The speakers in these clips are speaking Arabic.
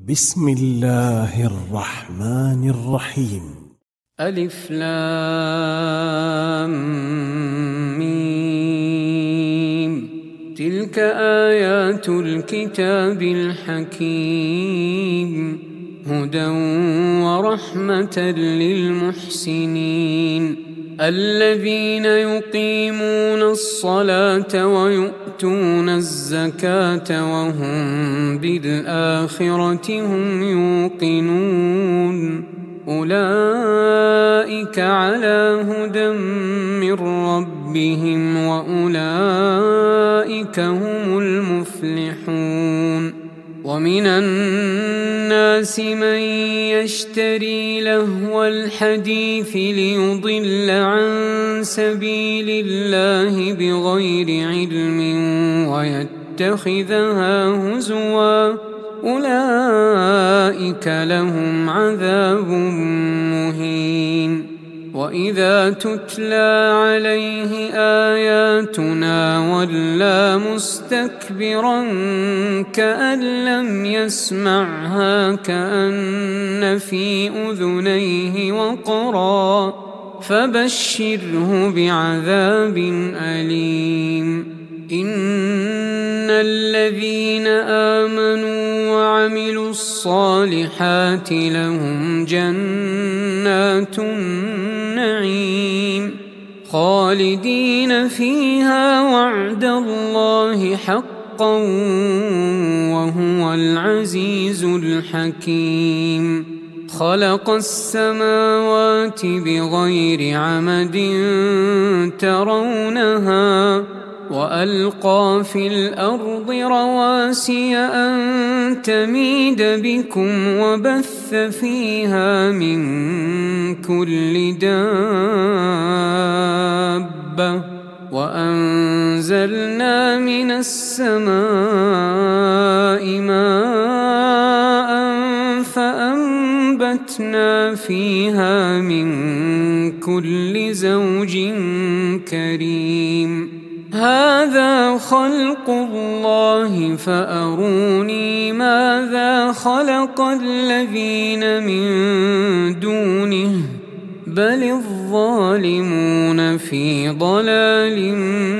بسم الله الرحمن الرحيم. ألف لام ميم. تلك آيات الكتاب الحكيم، هدى ورحمة للمحسنين الذين يقيمون الصلاة ويؤتون الزكاة وهم بالآخرة هم يوقنون. أولئك على هدى من ربهم وأولئك هم المفلحون. ومن الناس من يشتري لهو الحديث ليضل عن سبيل الله بغير علم ويتخذها هزوا، أولئك لهم عذاب مهين. وإذا تتلى عليه آياتنا ولى مستكبرا كأن لم يسمعها كأن في أذنيه وقرا، فبشره بعذاب أليم. إن الذين آمنوا وعملوا الصالحات لهم جنات النعيم خالدين فيها وعد الله حقا وهو العزيز الحكيم. خلق السماوات بغير عمد ترونها وألقى في الأرض رواسي أن تميد بكم وبث فيها من كل دابة وأنزلنا من السماء ماء فأنبتنا فيها من كل زوج كريم. هذا خلق الله فأروني ماذا خلق الذين من دونه بل الظالمون في ضلال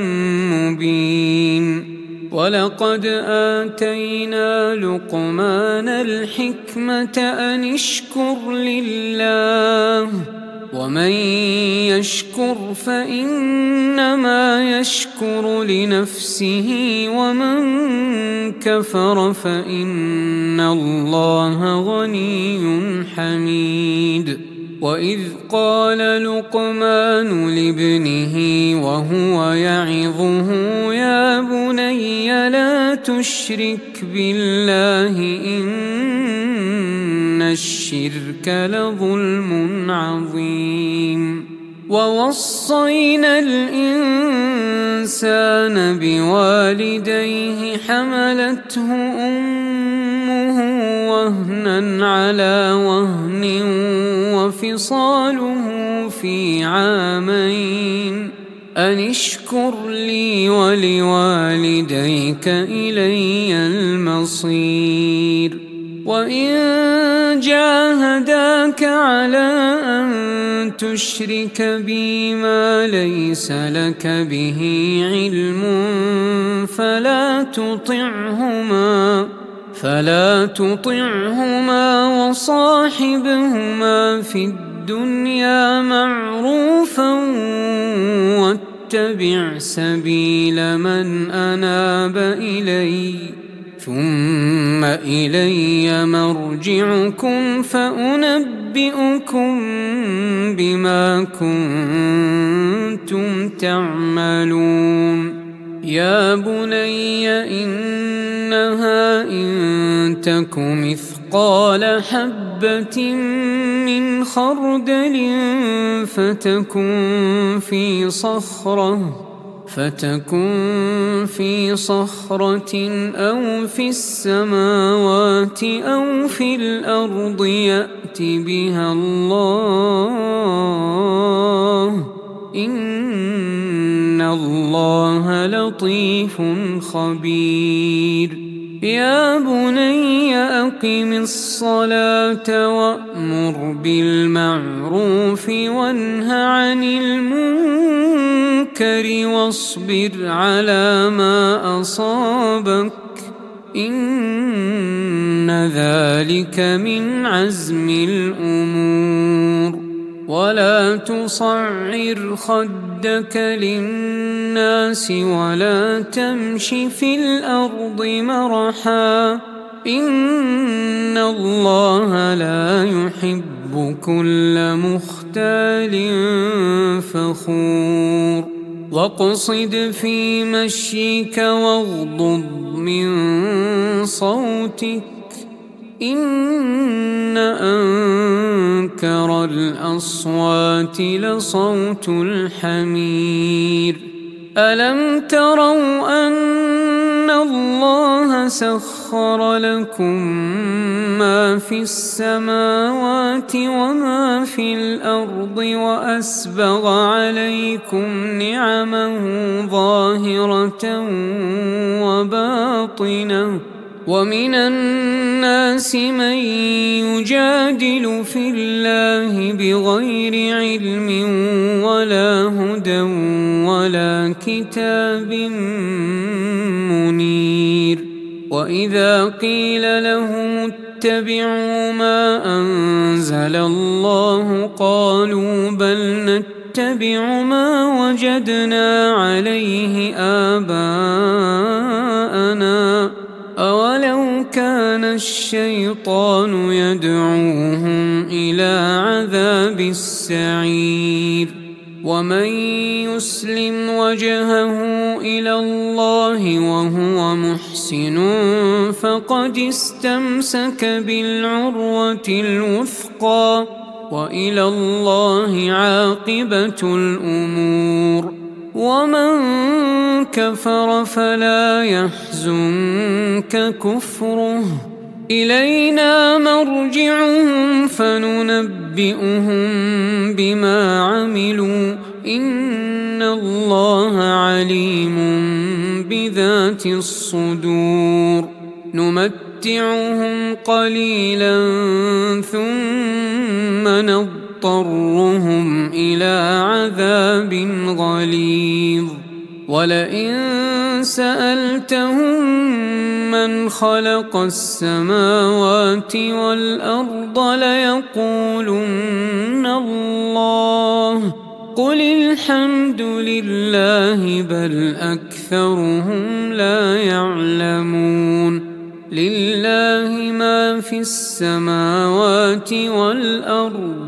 مبين. ولقد آتينا لقمان الحكمة أن اشكر لله ومن يشكر فإنما يشكر لنفسه ومن كفر فإن الله غني حميد. وإذ قال لقمان لابنه وهو يعظه يا بني لا تشرك بالله إن الشرك لظلم عظيم. ووصينا الإنسان بوالديه حملته أمه وهنا على وهن وفصاله في عامين أن اشكر لي ولوالديك إلي المصير. وإن جاهداك على أن تشرك بي ما ليس لك به علم فلا تطعهما وصاحبهما في الدنيا معروفا واتبع سبيل من أناب إلي ثم إلي مرجعكم فأنبئكم بما كنتم تعملون. يا بني إنها إن تك مثقال حبة من خردل فتكن في صخرة أو في السماوات أو في الأرض يأت بها الله إن الله لطيف خبير. يا بني أقم الصلاة وأمر بالمعروف وانه عن المنكر واصبر على ما أصابك إن ذلك من عزم الأمور ولا تصعر خدك للناس ولا تمش في الأرض مرحا إن الله لا يحب كل مختال فخور واقصد في مشيك واغضض من صوتك إن أنكر الأصوات لصوت الحمير ألم تروا أن الله سخر لكم ما في السماوات وما في الأرض وأسبغ عليكم نعمه ظاهرة وباطنة ومن الناس من يجادل في الله بغير علم ولا هدى ولا كتاب منير وإذا قيل لهم اتبعوا ما أنزل الله قالوا بل نتبع ما وجدنا عليه آباءنا أولو كان الشيطان يدعوهم إلى عذاب السعير ومن يسلم وجهه إلى الله وهو محسن فقد استمسك بالعروة الوثقى وإلى الله عاقبة الأمور ومن كفر فلا يحزنك كفره إلينا مرجعهم فننبئهم بما عملوا إن الله عليم بذات الصدور نمتعهم قليلا ثم نضطرهم إلى عذاب غليظ ولئن سألتهم من خلق السماوات والأرض ليقولن الله قل الحمد لله بل أكثرهم لا يعلمون لله ما في السماوات والأرض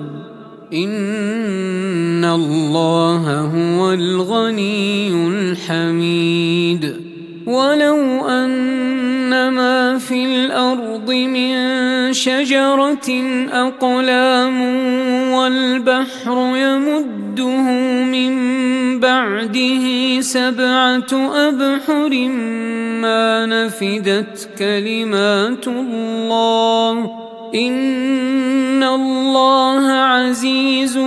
إن الله هو الغني الحميد ولو أن ما في الأرض من شجرة أقلام والبحر يمده من بعده 7 أبحر ما نفدت كلمات الله إن الله عزيز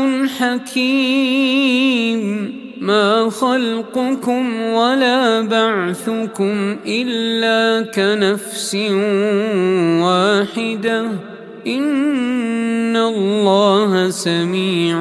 حكيم ما خلقكم ولا بعثكم إلا كنفس واحدة إن الله سميع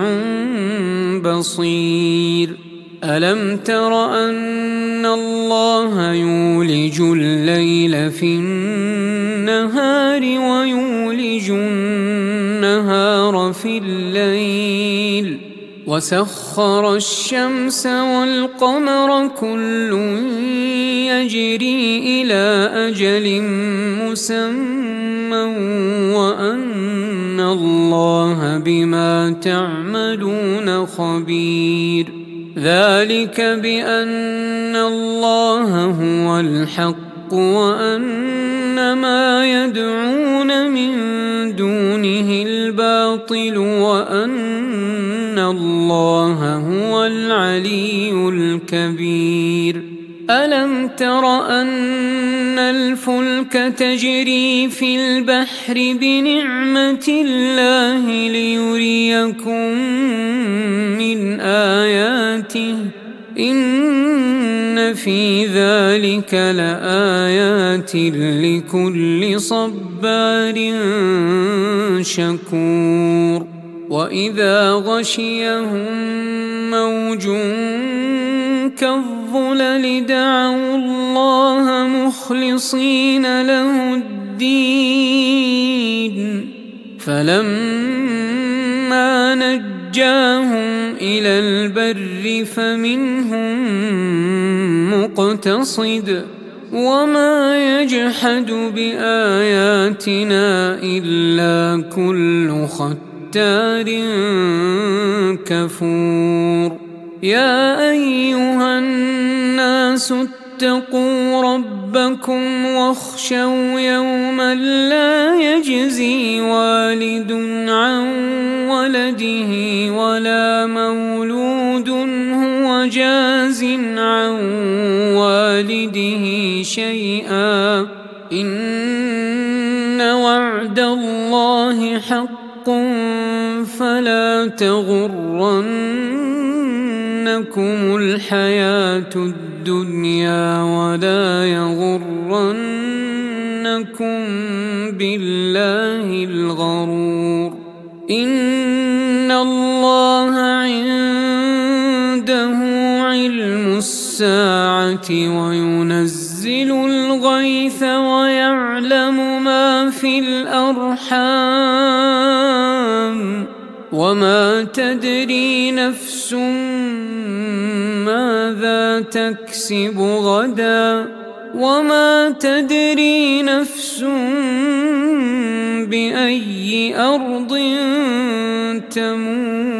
بصير ألم تر أن الله يولج الليل في النهار ويولج النهار في الليل وسخر الشمس والقمر كل يجري إلى أجل مسمى وأن الله بما تعملون خبير ذلك بأن الله هو الحق وأن ما يدعون من دونه الباطل وأن الله هو العلي الكبير ألم تر أن الفلك تجري في البحر بنعمة الله ليريكم من آياته إن إن في ذلك لآيات لكل صبار شكور وإذا غشيهم موج كالظلل دعوا الله مخلصين له الدين فلما نجاهم إلى البر فمنهم مقتصد وما يجحد بآياتنا إلا كل ختار كفور يا أيها الناس اتقوا ربكم واخشوا يوما لا يجزي والد عن ولده ولا مولود هو جاز عن والده شيئا إن وعد الله حق فلا تغرنكم الحياة الدنيا ولا يغرنكم بالله الغرور إن الله عنده علم الساعة وينزل الغيث ويعلم ما في الأرحام وما تدري نفس ماذا تكسب غدا وما تدري نفس بأي أرض تموت